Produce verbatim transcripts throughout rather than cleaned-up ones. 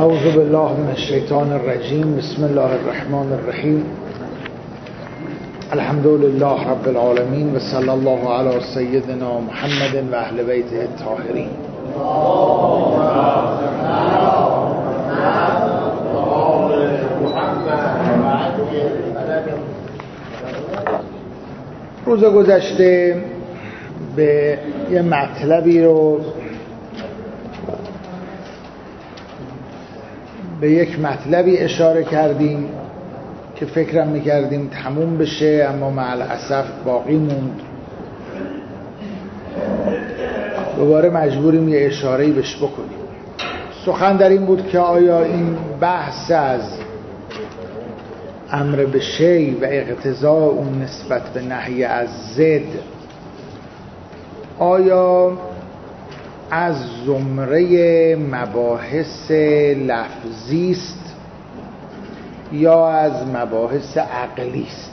اعوذ بالله من الشیطان الرجیم. بسم الله الرحمن الرحیم. الحمد لله رب العالمین و صلی الله علی سیدنا محمد و اهل بیته الطاهرین. روز گذشته به یه مطلبی رو به یک مطلبی اشاره کردیم که فکرم میکردیم تموم بشه، اما مع الاسف باقی موند. دوباره مجبوریم یه اشاره‌ای بهش بکنیم. سخن در این بود که آیا این بحث از امر به شی و اقتضاء اون نسبت به نهی از ضد آیا از زمره مباحث لفظی است یا از مباحث عقلی است؟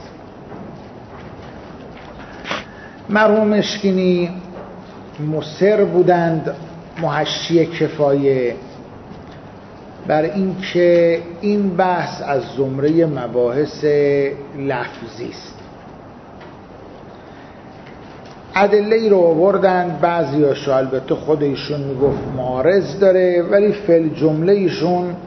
مرحوم مشکینی مصر بودند محشی کفایه بر این که این بحث از زمره مباحث لفظی است. ادله ای رو آوردند، بعضیاشو البته خود ایشون میگفت معارض داره، ولی فل جمله ایشون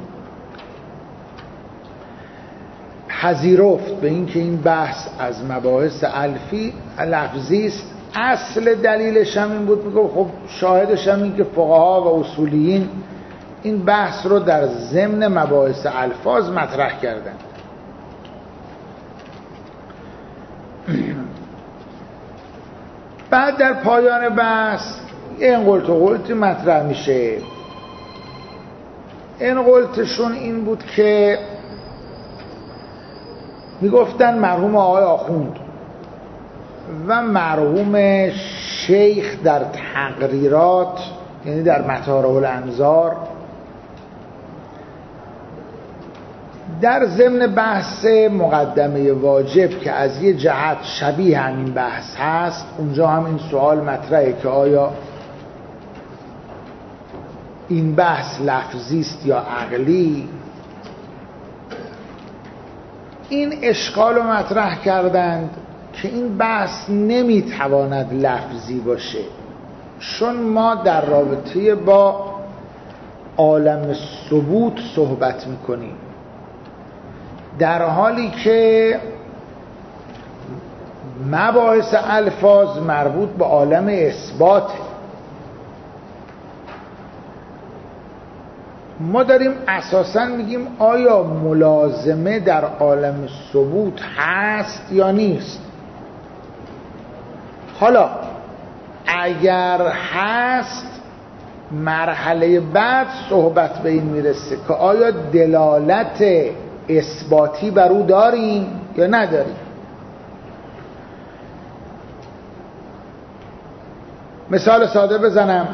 پذیرفت به این که این بحث از مباحث الفی لفظی است. اصل دلیلش هم این بود، میگفت خب شاهدش هم این که فقها و اصولیین این بحث رو در ضمن مباحث الفاظ مطرح کردند. بعد در پایان بحث این قلت و قلتی مطرح میشه. این قلتشون این بود که میگفتن مرحوم آقای آخوند و مرحوم شیخ در تقریرات، یعنی در مطارح الانظار، در ضمن بحث مقدمه واجب که از یه جهت شبیه همین بحث هست، اونجا هم این سوال مطرحه که آیا این بحث لفظی است یا عقلی. این اشکال رو مطرح کردند که این بحث نمیتواند لفظی باشه، چون ما در رابطه با عالم ثبوت صحبت میکنیم، در حالی که مباحث الفاظ مربوط به عالم اثبات. ما داریم اساساً میگیم آیا ملازمه در عالم ثبوت هست یا نیست. حالا اگر هست، مرحله بعد صحبت به این میرسه که آیا دلالت اثباتی بر او داریم یا نداریم. مثال ساده بزنم.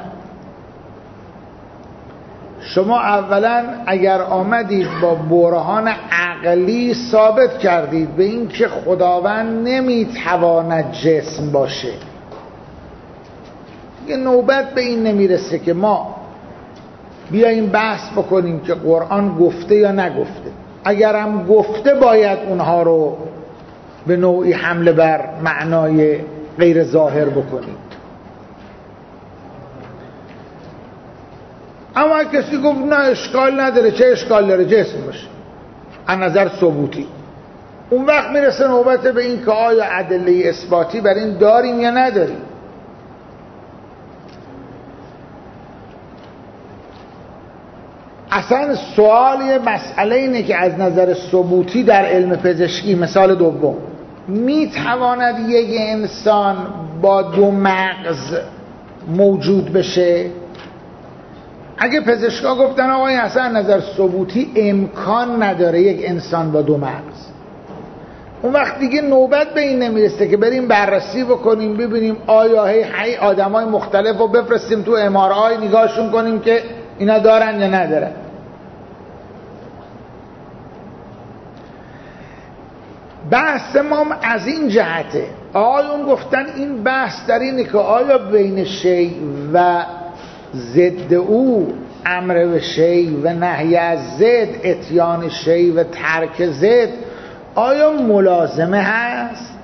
شما اولا اگر آمدید با برهان عقلی ثابت کردید به این که خداوند نمیتواند جسم باشه، یه نوبت به این نمیرسه که ما بیاییم بحث بکنیم که قرآن گفته یا نگفته. اگر هم گفته باید اونها رو به نوعی حمله بر معنای غیر ظاهر بکنیم. اما کسی گفت نه اشکال نداره، چه اشکال داره جسم باشه از نظر ثبوتی، اون وقت میرسه نوبت به این که آیا ادله اثباتی بر این داریم یا نداریم. اصلا سوال یه مسئله اینه که از نظر ثبوتی در علم پزشکی، مثال دوم، میتواند یک انسان با دو مغز موجود بشه؟ اگه پزشکا گفتن آقای اصلا از نظر ثبوتی امکان نداره یک انسان با دو مغز، اون وقت دیگه نوبت به این نمیرسه که بریم بررسی بکنیم ببینیم آیا هی هی آدمای مختلف رو بفرستیم تو ام آر آی نگاهشون کنیم که اینا دارن یا ندارن. بحث ما از این جهته. آقایون گفتن این بحث در اینه که آیا بین شیء و ضد او امر به شی و نهی از ضد، اتیان شی و ترک ضد، آیا ملازمه هست؟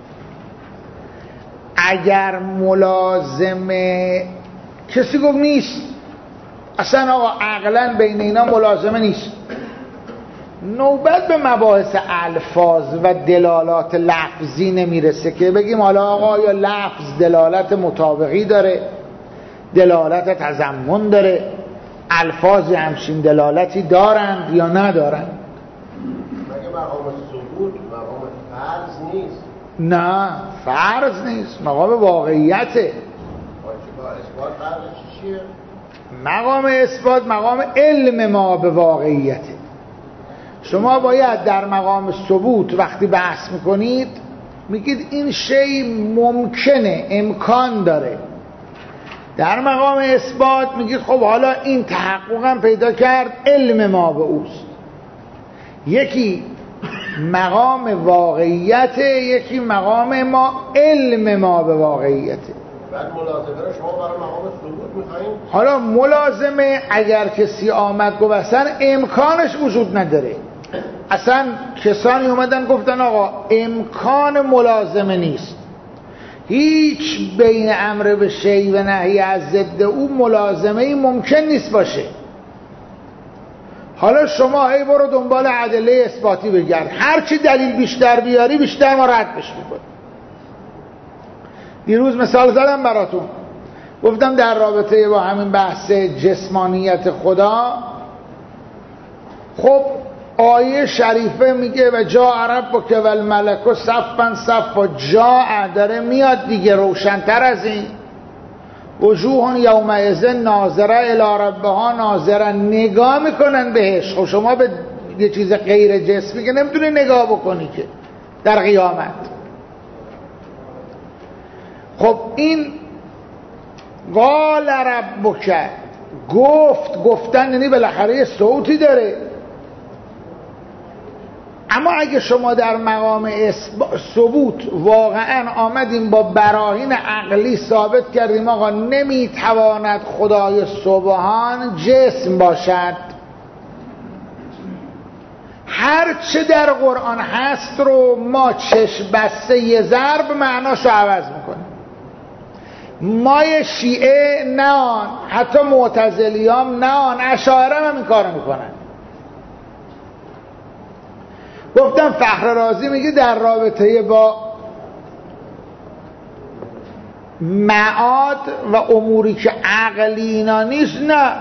اگر ملازمه، کسی گفت نیست، اصلا آقا عقلا بین اینا ملازمه نیست، نوبت به مباحث الفاظ و دلالات لفظی نمیرسه که بگیم حالا آقا یا لفظ دلالت مطابقی داره، دلالت تضمن داره، الفاظ همچین دلالتی دارند یا ندارند. مگه مقام ثبوت مقام فرض نیست؟ نه فرض نیست، مقام واقعیته. با اثبات فرضش چیه؟ مقام اثبات مقام علم ما به واقعیته. شما باید در مقام ثبوت وقتی بحث میکنید میگید این شی ممکنه، امکان داره. در مقام اثبات میگید خب حالا این تحققم پیدا کرد، علم ما به اوست. یکی مقام واقعیته، یکی مقام ما علم ما به واقعیته. بعد ملازمه رو شما برای مقام ثبوت میخواین؟ حالا ملازمه اگر کسی آمد گفت اصلا امکانش وجود نداره، اصلا کسانی اومدن گفتن آقا امکان ملازمه نیست، هیچ بین امر به شی و نهی از ضد او ملازمه ای ممکن نیست باشه، حالا شما هی برو دنبال ادله اثباتی بگرد، هرچی دلیل بیشتر بیاری بیشتر ما ردش میکنیم. دیروز مثال زدم براتون، گفتم در رابطه با همین بحث جسمانیت خدا، خب آیه شریفه میگه و جاء ربک و الملک صفا صفا، جاء داره میاد دیگه، روشن‌تر از این. وجوه یومئذ ناظره الی ربها ناظره، نگاه میکنن بهش. خب شما به یه چیز غیر جسمی که نمیتونی نگاه بکنی که در قیامت. خب این قال ربک، گفت، گفتن یعنی بالاخره یه صوتی داره. اما اگه شما در مقام ثبوت واقعا آمدیم با براهین عقلی ثابت کردیم آقا نمیتواند خدای سبحان جسم باشد، هر چه در قرآن هست رو ما چشم بسته یه ضرب معناشو عوض میکنیم. مای شیعه نه آن، حتی معتزلیام نه آن، اشاعره هم این کارو میکنن. گفتم فخر رازی میگه در رابطه با معاد و اموری که عقلی اینا نیست، نه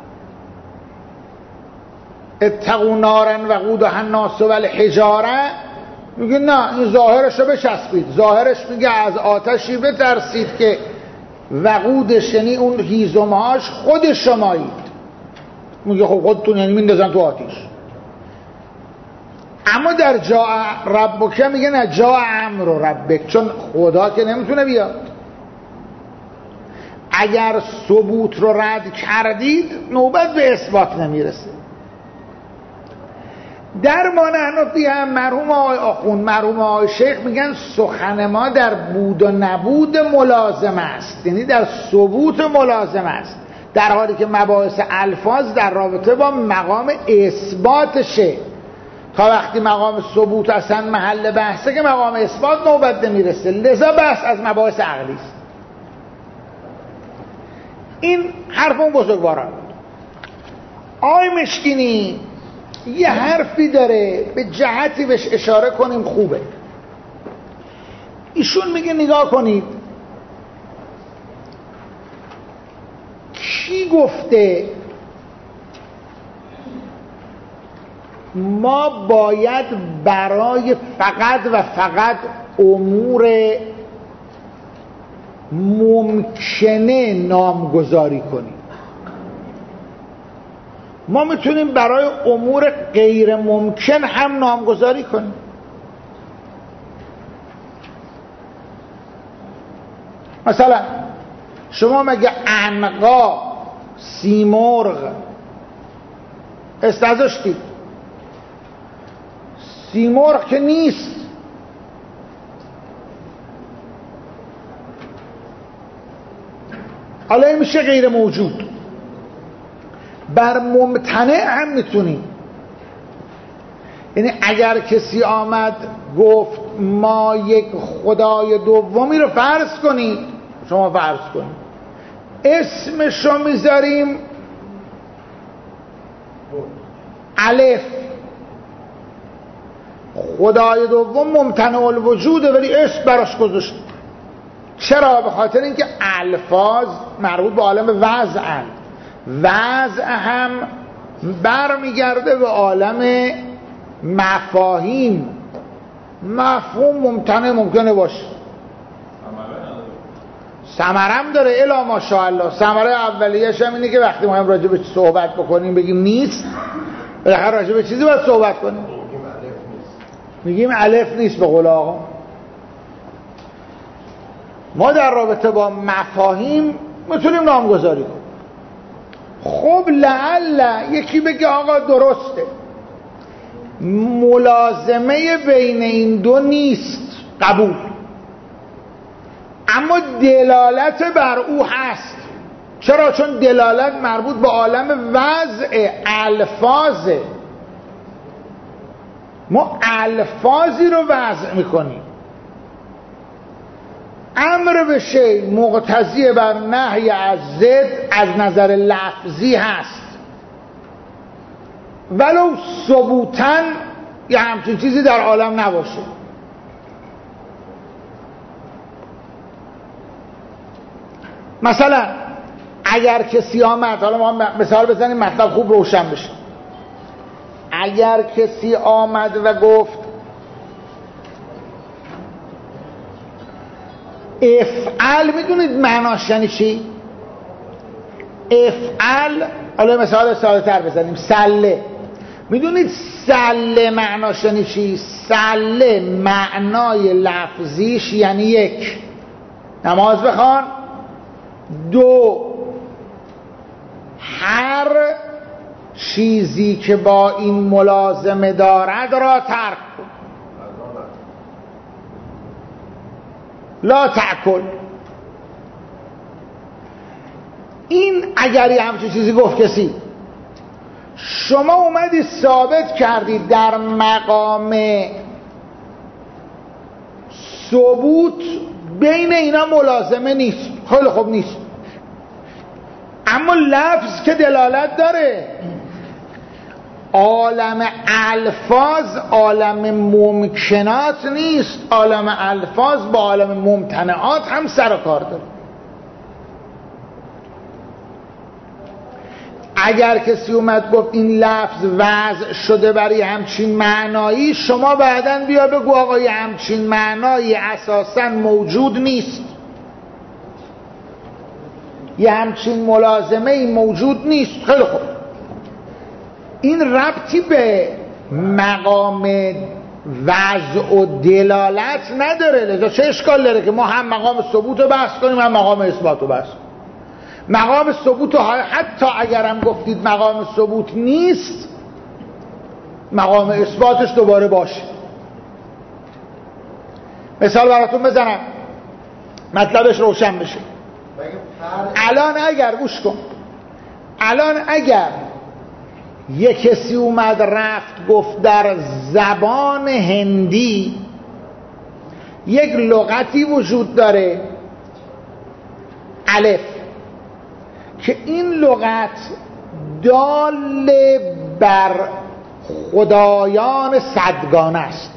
اتقوا نارا وقودها الناس والحجاره، میگه نه این ظاهرش رو بچسبید، ظاهرش میگه از آتشی بترسید که وقودش یعنی اون هیزمهاش خود شمایید. میگه خب خودتون یعنی میندازن تو آتیش. اما در جا ربک میگه نه، جا امر ربک، چون خدا که نمیتونه بیاد. اگر ثبوت رو رد کردید نوبت به اثبات نمیرسه. در ما نحنفی هم مرحوم آقای آخوند، مرحوم آقای شیخ میگن سخن ما در بود و نبود ملازم است، یعنی در ثبوت ملازم است، در حالی که مباحث الفاظ در رابطه با مقام اثباتشه. تا وقتی مقام ثبوت اصلا محل بحثه که مقام اثبات نوبت نمیرسه، لذا بحث از مباحث عقلی است. این حرف اون بزرگواران. آقای مشکینی یه حرفی داره به جهتی بهش اشاره کنیم خوبه. ایشون میگه نگاه کنید کی گفته ما باید برای فقط و فقط امور ممکنه نامگذاری کنیم؟ ما میتونیم برای امور غیر ممکن هم نامگذاری کنیم. مثلا شما مگه عنقا، سیمرغ استعذاشتید؟ سیمرغ که نیست. حالا این میشه غیر موجود. بر ممتنع هم میتونیم. یعنی اگر کسی آمد گفت ما یک خدای دومی رو فرض کنید، شما فرض کنید، اسمشو میذاریم الف، خدای دوم ممتنع الوجوده ولی اسم براش گذاشت. چرا؟ به خاطر اینکه الفاظ مربوط به عالم وضعن، وضع هم برمیگرده به عالم مفاهیم. مفهوم ممتنع ممکنه باشه، ثمرم داره الا ماشاءالله. ثمره اولیه‌اش هم اینه که وقتی ما هم راجع به صحبت بکنیم بگیم نیست، بالاخره راجع به چیزی باید صحبت کنیم، میگیم الف نیست به قول آقا. ما در رابطه با مفاهیم میتونیم نامگذاری کنیم. خب لعل یکی بگه آقا درسته، ملازمه بین این دو نیست، قبول، اما دلالت بر او هست. چرا؟ چون دلالت مربوط به عالم وضع الفاظه. ما الفاظی رو وضع میکنیم. امر به شیء مقتضی بر نهی از ضد از نظر لفظی هست، ولو ثبوتاً یه همچین چیزی در عالم نباشه. مثلا اگر کسی آمد، حالا ما مثال بزنیم مطلب خوب روشن بشه، اگر کسی آمد و گفت افعل، میدونید معناش یعنی چی؟ افعل، حالا مثال ساده تر بزنیم، سله. میدونید سله معناش یعنی چی؟ سله معنای لفظیش یعنی یک، نماز بخوان. دو، هر چیزی که با این ملازمه دارد را ترک کن. لا تأکل. این اگر یه همچین چیزی گفت کسی، شما اومدی ثابت کردید در مقام ثبوت بین اینا ملازمه نیست. خیلی خوب نیست، اما لفظ که دلالت داره. عالم الفاظ عالم ممکنات نیست، عالم الفاظ با عالم ممتنعات هم سر و کار داره. اگر کسی اومد گفت این لفظ وضع شده برای همچین معنایی، شما بعداً بیا بگو آقا یه همچین معنایی اساساً موجود نیست، یه همچین ملازمه ای موجود نیست. خیلی خوب، این ربطی به مقام وضع و دلالت نداره. لذا چه اشکال داره که ما هم مقام ثبوت رو بحث کنیم هم مقام اثبات رو بحث کنیم؟ مقام ثبوت رو حتی اگرم گفتید مقام ثبوت نیست، مقام اثباتش دوباره باشه. مثال براتون بزنم مطلبش روشن بشه. الان اگر گوش کن، الان اگر یک کسی اومد رفت گفت در زبان هندی یک لغتی وجود داره الف، که این لغت دال بر خدایان صدگانه است،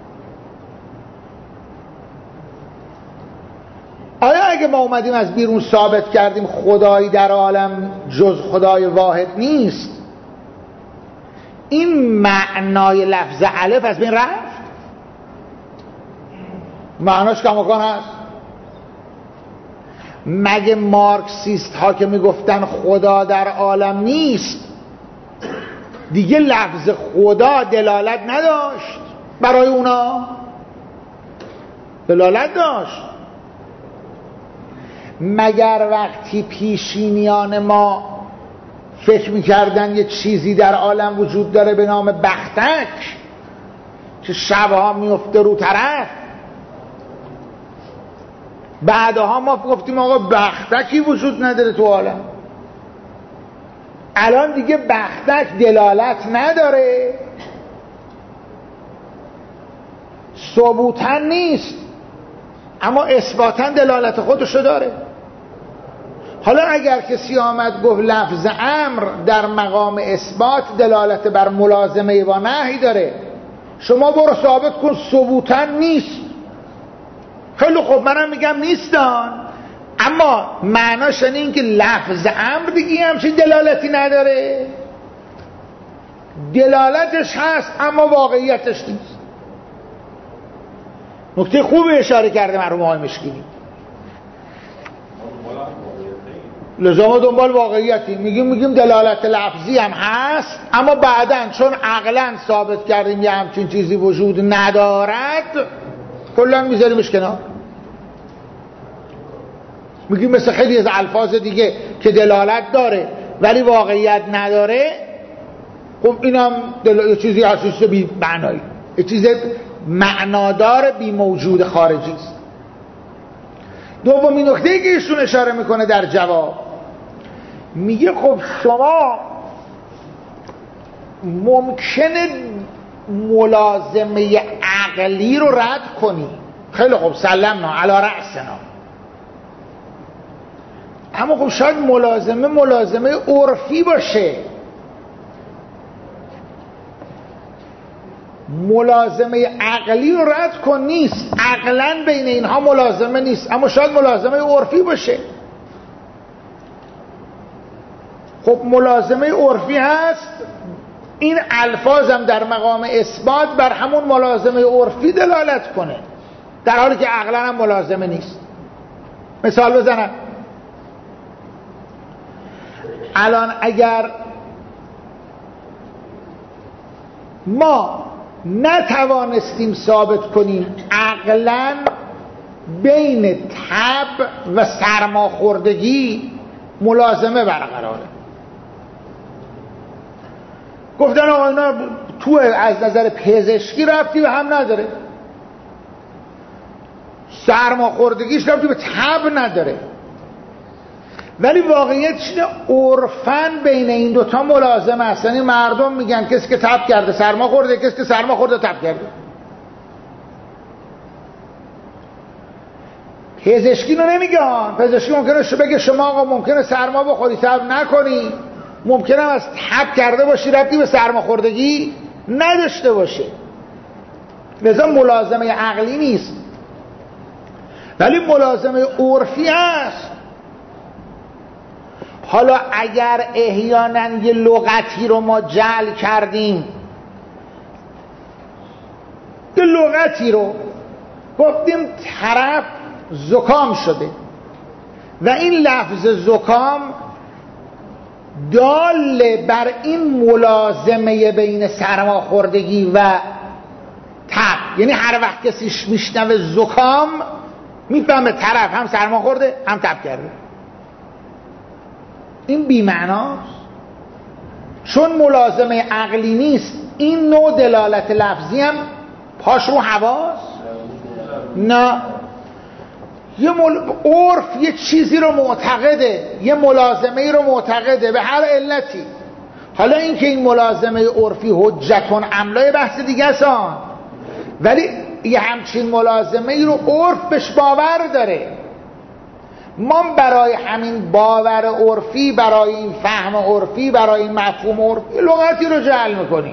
آیا اگه ما اومدیم از بیرون ثابت کردیم خدایی در عالم جز خدای واحد نیست، این معنای لفظ الف از بین رفت؟ معناش کماکان هست. مگه مارکسیست ها که میگفتن خدا در عالم نیست، دیگه لفظ خدا دلالت نداشت برای اونا؟ دلالت داشت. مگر وقتی پیشینیان ما فکر میکردن یه چیزی در عالم وجود داره به نام بختک که شبها میفته رو طرف، بعدها ما گفتیم آقا بختکی وجود نداره تو عالم؟ الان دیگه بختک دلالت نداره، ثبوتا نیست، اما اثباتا دلالت خودشو داره. حالا اگر کسی آمد گفت لفظ امر در مقام اثبات دلالت بر ملازمه با نهی داره، شما برو ثابت کن ثبوتا نیست. خیلی خوب، منم میگم نیستان، اما معناش این که لفظ امر دیگه همچین دلالتی نداره، دلالتش هست اما واقعیتش نیست. نکته خوبی اشاره کرده مرحوم آقای مشکینی. لذا ما دنبال واقعیتی میگیم میگیم دلالت لفظی هم هست، اما بعداً چون عقلاً ثابت کردیم یه همچین چیزی وجود ندارد کلاً میذاریمش کنار. میگیم مثل خیلی از الفاظ دیگه که دلالت داره ولی واقعیت نداره، خب اینم دل... یه چیزی هست بی معنایی، یه چیز معنادار بی موجود خارجی است. دومین نکته که ایشون اشاره میکنه در جواب، میگه خب شما ممکنه ملازمه عقلی رو رد کنی، خیلی خب سلمنا علی رأسنا، اما خب شاید ملازمه ملازمه عرفی باشه، ملازمه عقلی رو رد کن نیست، عقلاً بین اینها ملازمه نیست، اما شاید ملازمه عرفی باشه. خب ملازمه عرفی هست، این الفاظم در مقام اثبات بر همون ملازمه عرفی دلالت کنه، در حالی که عقلاً هم ملازمه نیست. مثال بزنم، الان اگر ما نتوانستیم ثابت کنیم عقلاً بین تب و سرماخوردگی ملازمه برقراره، گفتن آقا اینا تو از نظر پزشکی ربطی به هم نداره، سرماخوردگیش ربطی به تب نداره، ولی واقعیتش اینه عرفاً بین این دوتا ملازمه است. یعنی مردم میگن کسی که تب کرده سرما خورده، کسی که سرما خورده تب کرده. پزشکی رو نمیگن، پزشکی ممکنه بگه شما آقا ممکنه سرما بخوری تب نکنی، ممکنه از تب کرده باشی ربطی به سرما خوردگی نداشته باشه، لذا ملازمه عقلی نیست، ولی ملازمه عرفی هست. حالا اگر احیانا یه لغتی رو ما جعل کردیم، یه لغتی رو گفتیم طرف زکام شده و این لفظ زکام دال بر این ملازمه بین سرماخوردگی و تب، یعنی هر وقت کسی میشنوه زکام میفهمه طرف هم سرما خورده هم تب کرده. این بی‌معناست، چون ملازمه عقلی نیست. این نوع دلالت لفظی هم پاش رو حواس نه، یه مل... عرف یه چیزی رو معتقده، یه ملازمه رو معتقده به هر علتی. حالا این که این ملازمه عرفی حجتون املای بحث دیگه است، ولی یه همچین ملازمه رو عرف بهش باور داره. ما برای همین باور عرفی، برای این فهم عرفی، برای این مفهوم عرفی لغتی رو جعل میکنیم.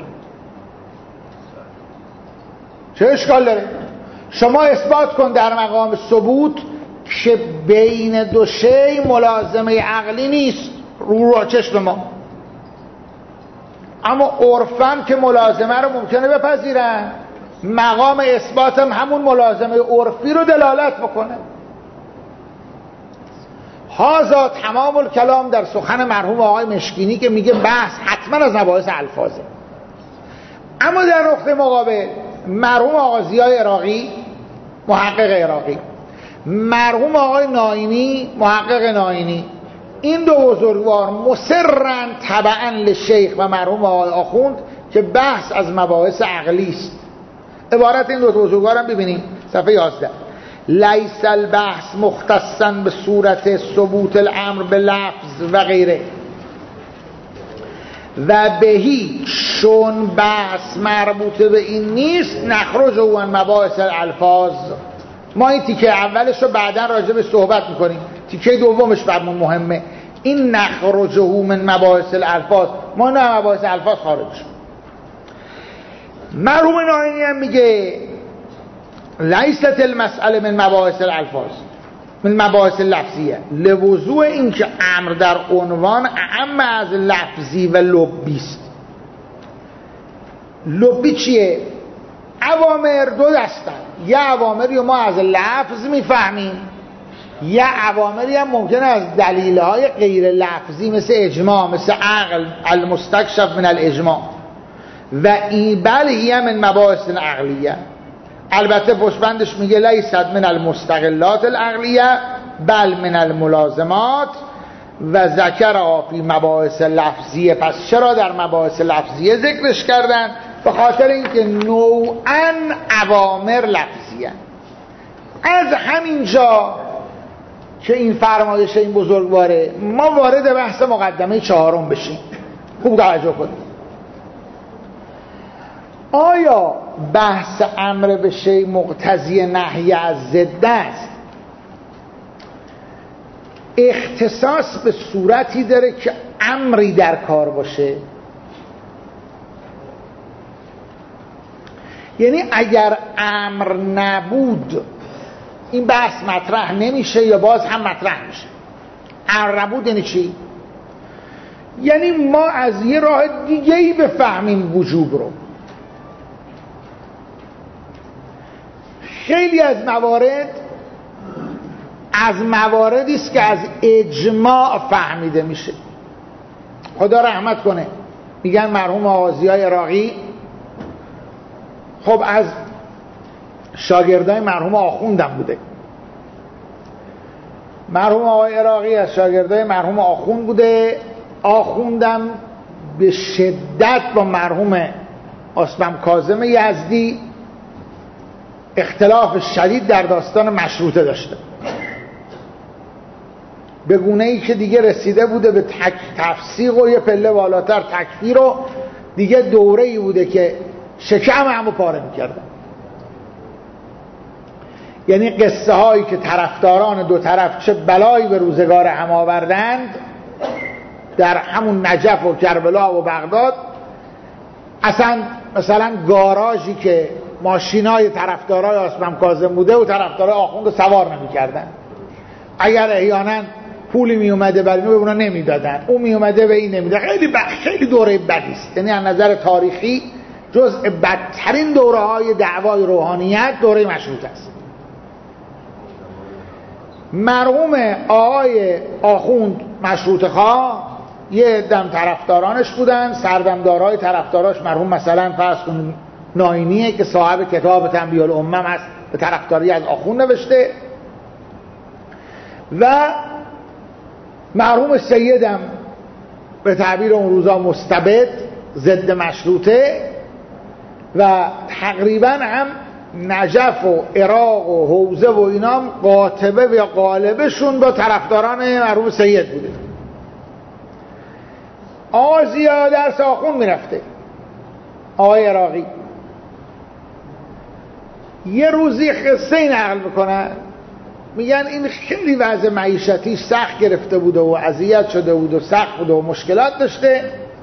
چه اشکال داره؟ شما اثبات کن در مقام ثبوت که بین دو شی ملازمه عقلی نیست رو رو چشم ما، اما عرفاً که ملازمه رو ممکنه بپذیرن، مقام اثبات هم همون ملازمه عرفی رو دلالت بکنه. هذا تمام الکلام در سخن مرحوم آقای مشکینی که میگه بحث حتما از مباحث الفاظه. اما در نقطه مقابل مرحوم آقای ضیای عراقی محقق عراقی، مرحوم آقای ناینی محقق ناینی، این دو بزرگوار مصرن تبعا لشیخ و مرحوم آقای آخوند که بحث از مباحث عقلی است. عبارت این دو بزرگوار هم ببینید صفحه یازده: لیس البحث مختصا به صورت ثبوت الامر به لفظ و غیره. و بهی چون بحث مربوطه به این نیست نخرج او عن مباحث الالفاظ. ما این تیکه اولش رو بعدا راجع به صحبت میکنیم، تیکه دومش برامون مهمه. این نخرج او من مباحث الالفاظ، ما نه مباحث الفاظ خارج. مرحوم ناینی هم میگه لیست المسئله من مباحث الالفاظ من مباحث لفظیه لوضوع این که امر در عنوان اعم از لفظی و لبی است. لبی چیه؟ اوامر دو دستن، یه اوامری ما از لفظ میفهمیم، یه اوامری هم ممکنه از دلیلهای غیر لفظی مثل اجماع، مثل عقل المستکشف من الاجماع و این بل هی من مباحث العقلیه. البته پشتبندش میگه لیست من المستقلات العقلیه بل من الملازمات و ذکر فی مباحث لفظیه. پس چرا در مباحث لفظیه ذکرش کردن؟ به خاطر اینکه نوعاً اوامر لفظیه. از همینجا که این فرمایش این بزرگواره ما وارد بحث مقدمه چهارم بشیم. خوب توجه کنید. آیا بحث امر به شیء مقتضی نهی از ضد است؟ اختصاص به صورتی داره که امری در کار باشه، یعنی اگر امر نبود این بحث مطرح نمیشه یا باز هم مطرح میشه. امر نبود یعنی چی؟ یعنی ما از یه راه دیگه‌ای بفهمیم وجوب رو. خیلی از موارد از مواردی است که از اجماع فهمیده میشه. خدا رحمت کنه، میگن مرحوم آغازیای عراقی خب از شاگردای مرحوم آخوندم بوده. مرحوم آقای عراقی از شاگردای مرحوم آخوند بوده. آخوندم به شدت با مرحوم اسبم کاظم یزدی اختلاف شدید در داستان مشروطه داشته، به گونه ای که دیگه رسیده بوده به تک تفسیق و یه پله بالاتر تکفیر و دیگه دوره ای بوده که شکم همو پاره میکردن. یعنی قصه هایی که طرفداران دو طرف چه بلایی به روزگار هم آوردند در همون نجف و کربلا و بغداد، اصلا مثلا گاراژی که ماشینای طرفدارای اسبم کاظم بوده و طرفدارای آخوند سوار نمی‌کردن. اگر احیانا پولی می اومده برای اینو به اونا نمیدادن، اون می اومده به این نمیداد. خیلی بخ... خیلی دوره بدی است. یعنی از نظر تاریخی جزء بدترین دوره‌های دعوای روحانیت دوره مشروطه است. مرحوم آقای آخوند مشروطه خواه یه دم طرفدارانش بودن، سردمدارای طرفداراش مرحوم مثلا فرض کن ناینیه که صاحب کتاب تنبیه الامم هست، به طرفداری از آخوند نوشته، و مرحوم سیدم به تعبیر اون روزا مستبد ضد مشروطه و تقریبا هم نجف و عراق و حوزه و اینا قاطبه و غالبشون با طرفداران مرحوم سید بوده. آزیا درس آخوند میرفته. آقای عراقی یه روزی قصه نقل میکنن، میگن این خیلی وضع معیشتیش سخت گرفته بوده و اذیت شده بود و سخت بوده و مشکلات داشته.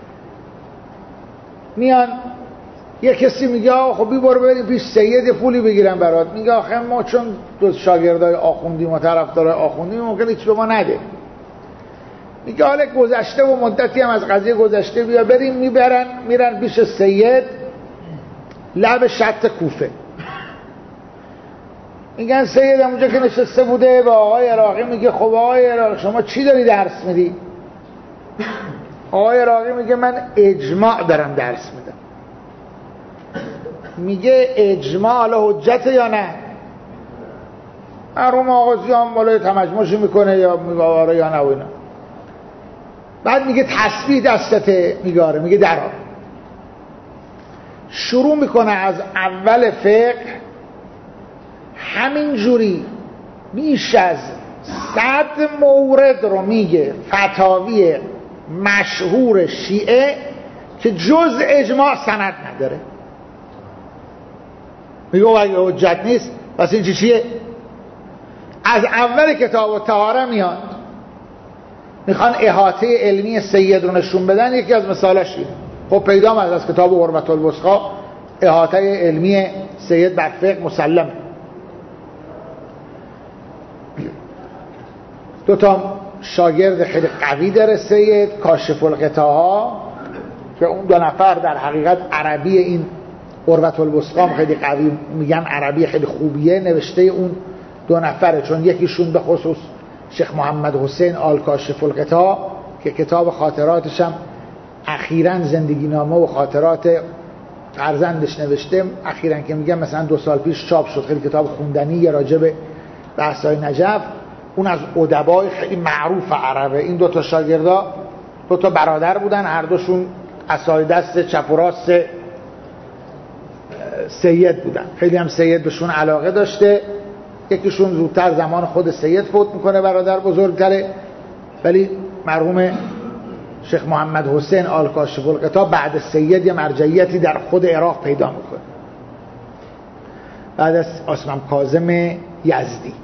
میان یه کسی میگه خب بی برو بریم پیش سید پولی بگیرم برات. میگه آخه ما چون دو شاگردای آخوندیم و طرفدارای آخوندیم ممکنه هیچ به ما نده. میگه حالا گذشته و مدتی هم از قضیه گذشته، بیا بریم. میبرن میرن پیش سید لب شط کوفه. میگن سید اونجا که نشسته بوده با آقای عراقی میگه خب آقای عراقی شما چی داری درس میدی؟ آقای عراقی میگه من اجماع دارم درس میدم. میگه اجماع حالا حجت یا نه؟ مرحوم آغازی هم بالای تمجمعشی میکنه یا میگه آره یا نه و اینا. بعد میگه تسبیح دستته، میگه آره. میگه درآ. شروع میکنه از اول فقه همین جوری بیش از صد مورد رو میگه فتاوی مشهور شیعه که جز اجماع سند نداره. میگه اگه حجت نیست پس این چی چیه؟ از اول کتاب الطهاره میاد، میخوان احاطه علمی سید رو نشون بدن. یکی از مثالش اینه. خب پیدا از از کتاب عروة الوثقی احاطه علمی سید بر فقه مسلمه. دو تا شاگرد خیلی قوی داره سید، کاشف الغطاها، که اون دو نفر در حقیقت عربی این عروة الوثقی خیلی قوی، میگن عربی خیلی خوبیه، نوشته اون دو نفره، چون یکیشون به خصوص شیخ محمد حسین آل کاشف الغطا که کتاب خاطراتش هم اخیراً زندگی نامه و خاطرات فرزندش نوشته، اخیراً که میگم مثلا دو سال پیش چاپ شد، خیلی کتاب خوندنی راجع به بحث‌های نجف. اون از ادبای خیلی معروف عربه. این دو تا شاگردا دو تا برادر بودن، هر دوشون اسای دست چپ و راست سید بودن، خیلی هم سید بهشون علاقه داشته. یکیشون زودتر زمان خود سید فوت میکنه، برادر بزرگتره، ولی مرحوم شیخ محمد حسین آل کاشف الغطا بعد سید یه مرجعیتی در خود عراق پیدا میکنه، بعد از اسمم کاظم یزدی.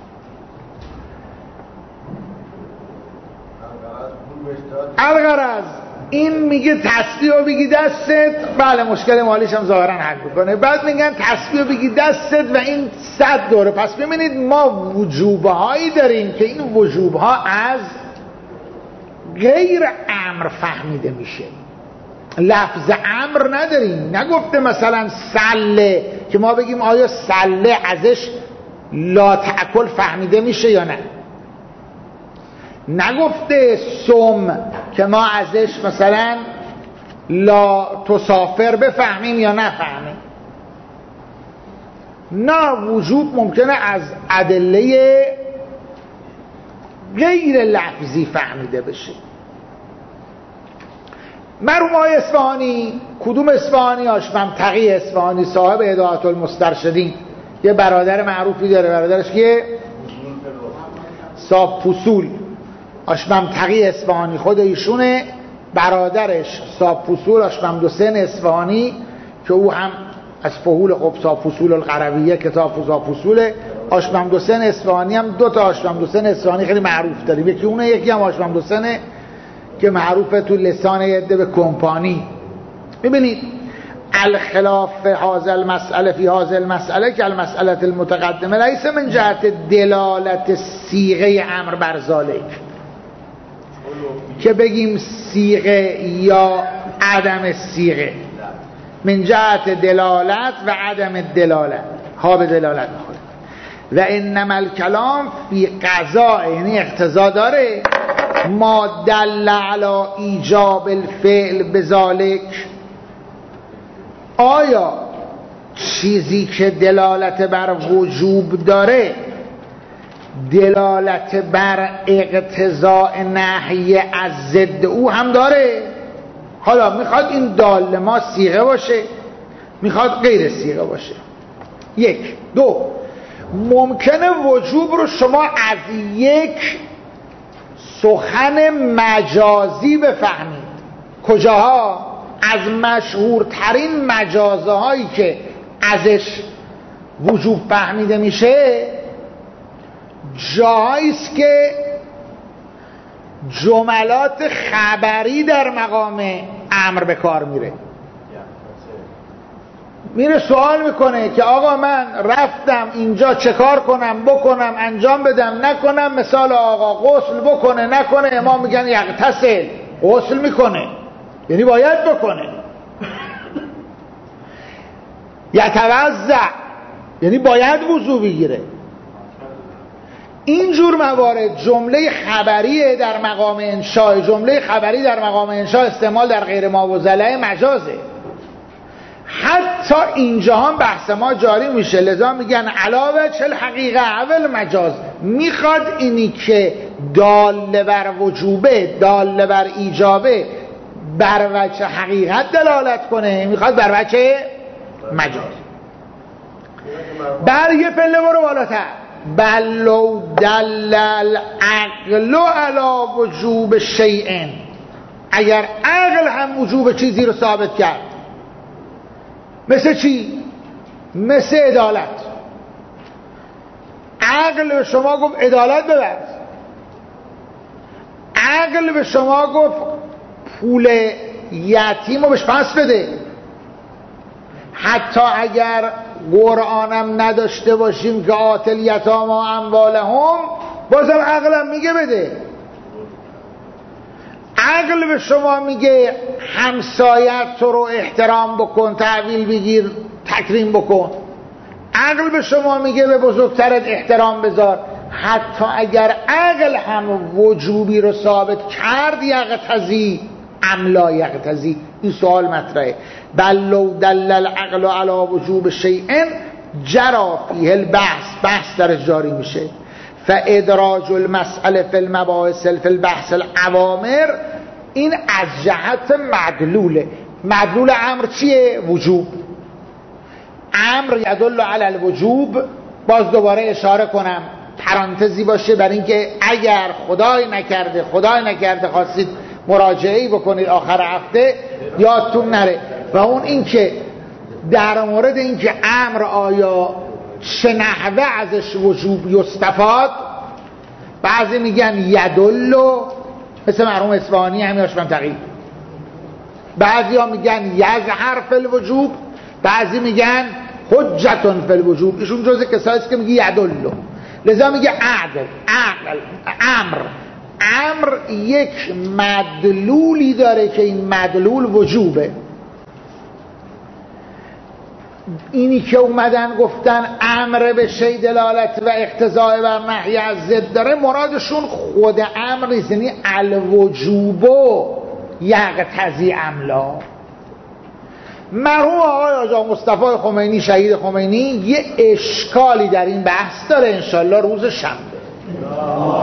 الغرض این میگه تسبیح رو بگی دستت، بله مشکل مالیش هم ظاهرا حل میکنه. بعد میگن تسبیح رو بگی دستت و این صد دوره. پس ببینید ما وجوبه هایی داریم که این وجوبه ها از غیر امر فهمیده میشه، لفظ امر نداریم. نگفته مثلا سله که ما بگیم آیا سله ازش لا تأکل فهمیده میشه یا نه. نگفته سم که ما ازش مثلا لا تسافر بفهمیم یا نفهمیم. نه، وجوب ممکنه از ادله غیر لفظی فهمیده بشه. مرحوم آقای اصفهانی، کدوم اصفهانی؟ هاشم تقی اصفهانی صاحب هدایت المسترشدین، یه برادر معروفی داره، برادرش کیه؟ صاحب فصول. هاشم تقی اصفهانی خود ایشونه، برادرش صاحب فصول هاشم حسین اصفهانی که او هم از فهول خب صاحب فصول القرویه کتاب صاحب فصوله. هاشم حسین اصفهانی هم دو تا هاشم حسین اصفهانی خیلی معروف داریم، یکی اونه، یکی هم هاشم حسین که معروفه تو لسان یده به کمپانی. ببینید الخلاف هذا المسئله فی هذا المسئله که المسئله المتقدمه لیس من جهت دلالت صیغه امر بر ذالک، که بگیم صیغه یا عدم صیغه، من جهت دلالت و عدم دلالت، ها به دلالت میخوره. و انما الکلام فی قضاء، یعنی اقتضا داره ما دل علی ایجاب الفعل بذالک. آیا چیزی که دلالت بر وجوب داره دلالت بر اقتضاء نهی از ضد او هم داره؟ حالا میخواد این دال ما صیغه باشه، میخواد غیر صیغه باشه. یک. دو، ممکنه وجوب رو شما از یک سخن مجازی بفهمید. کجاها؟ از مشهورترین مجازه هایی که ازش وجوب فهمیده میشه جاییست که جملات خبری در مقام امر به کار میره. میره سوال میکنه که آقا من رفتم اینجا چه کار کنم، بکنم، انجام بدم، نکنم. مثال آقا غسل بکنه نکنه، امام میگن یغتسل، غسل میکنه یعنی باید بکنه. یتوضأ یعنی باید وضو بگیره. اینجور موارد جمله خبریه در مقام انشاء. جمله خبری در مقام انشاء استعمال در غیر ما و ضلع مجازه. حتی اینجا هم بحث ما جاری میشه، لذا میگن علاوه چل حقیقه اول مجاز. میخواد اینی که دال بر وجوبه، دال بر ایجابه، بر وجه حقیقت دلالت کنه، میخواد بر وجه مجاز. بر یه پله برو بالاتر، بلو دل العقل علی وجوب شیئن. اگر عقل هم وجوب چیزی رو ثابت کرد، مثل چی؟ مثل عدالت. عقل به شما گفت عدالت ببرد، عقل به شما گفت پول یتیم رو بهش پس بده. حتی اگر قرآنم نداشته باشیم که آتل یتاما اموالهم، بازم عقلم میگه بده. عقل به شما میگه همسایت تو رو احترام بکن، تحویل بگیر، تکریم بکن. عقل به شما میگه به بزرگترت احترام بذار. حتی اگر عقل هم وجوبی رو ثابت کرد، یقتضی ام لا یقتضی، این سوال مطرحه. بل لو دل العقل علی وجوب شیء جرى فیه البحث، بحث در جاری میشه. فادراج المسئله فی المباحث فی البحث الاوامر، این از جهت مدلوله. مدلول امر چیه؟ وجوب. امر یدل علی الوجوب. باز دوباره اشاره کنم، پرانتزی باشه برای اینکه اگر خدای نکرده خدای نکرده خواستید مراجعه‌ای بکنید آخر هفته یادتون نره. و اون اینکه در مورد اینکه امر آیا چه نحوه ازش وجوب یستفاد، بعضی میگن یدلو، مثل مرحوم اصفهانی همین هاشم تقیید. بعضی ها میگن یظهر فی الوجوب، بعضی میگن حجتون فی الوجوب. ایشون جزء کسایی است که میگه یدلو. لذا میگه عدل، عقل، امر. امر یک مدلولی داره که این مدلول وجوبه. اینی که اومدن گفتن امر به شی دلالت و اقتضاء بر نهی از ضد داره، مرادشون خود امر نیست، یعنی الوجوب یقتضی املا. مرحوم آقای آقا مصطفی خمینی شهید خمینی یه اشکالی در این بحث داره، انشالله روز شنبه